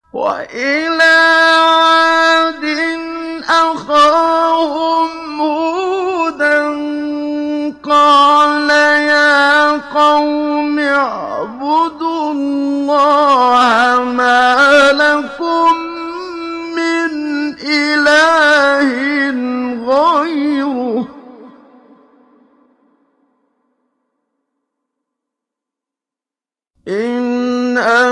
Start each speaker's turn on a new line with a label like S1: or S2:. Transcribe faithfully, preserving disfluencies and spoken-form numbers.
S1: وَإِلَىٰ عَادٍ أَخَاهُمْ هُودًا قَالَ يَا قَوْمِ اعْبُدُوا اللَّهَ مَا لَكُم مِّنْ إِلَٰهٍ غَيْرُهُ إِنْ